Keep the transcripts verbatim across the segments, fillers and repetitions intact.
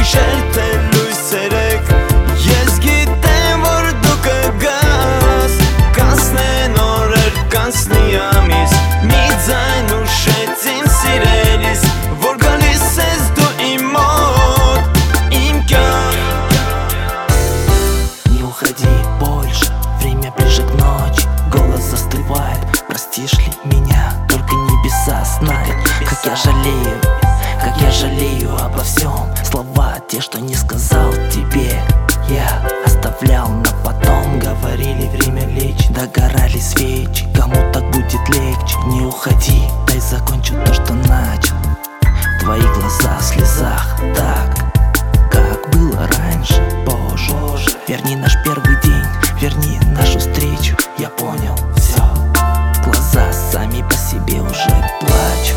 գիշեր թե լույսերեք ես գիտեմ որ դու կգաս կանցնեն օրեր կանցնի ամիս մի ձայն ուշեց իմ սիրելիս որ գալիս ես դու իմ մոտ իմ կյանք Не уходи больше, время ближе к ночи. Голос застывает, простишь ли меня? Только небеса знают, как я жалею, как я жалею обо всем. Слова те, что не сказал тебе, я оставлял на потом. Говорили, время лечь, догорали свечи. Кому так будет легче? Не уходи, дай закончу то, что начал. В твоих глазах, слезах так, как было раньше. Боже, Боже, верни наш первый день, верни нашу встречу. Я понял все, глаза сами по себе уже плачут.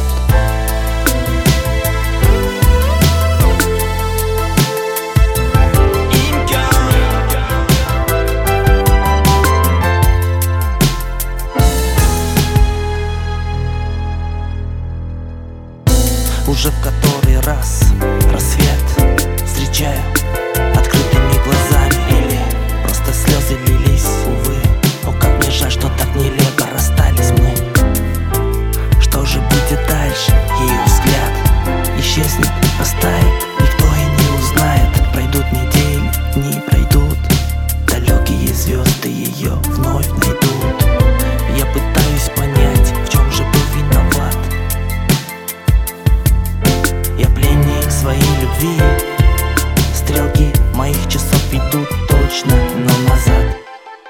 Уже в который раз рассвет встречаю открытыми глазами. Или просто слезы лились, увы. О, как мне жаль, что так нелепо расстались мы. Что же будет дальше? Ее взгляд исчезнет, растает, никто и не узнает. Пройдут недели, дни пройдут, далекие звезды ее вновь найдут. Я пытаюсь понять, в чем же был виноват. Я пленник своей любви. Стрелки моих часов идут точно, но назад.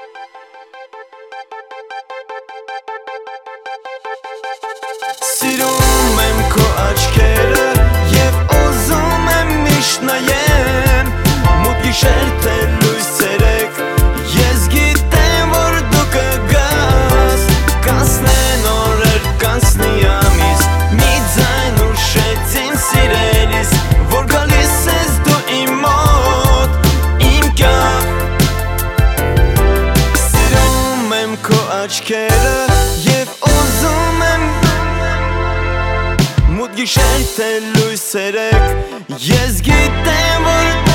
Սիրում եմ քո աչքերը և ուզում եմ միշտ նայեմ Մութ գիշեր թե լույսերեք ես գիտեմ որ դու կգաս կանցնեն օրեր կանցնի ամիս մի ձայն ուշեց իմ սիրելիս որ գալիս ես դու իմ մոտ իմ կյանք Սիրում եմ քո աչքերը և ուզում եմ Մութ գիշեր թե լույսերեք ես գիտեմ որ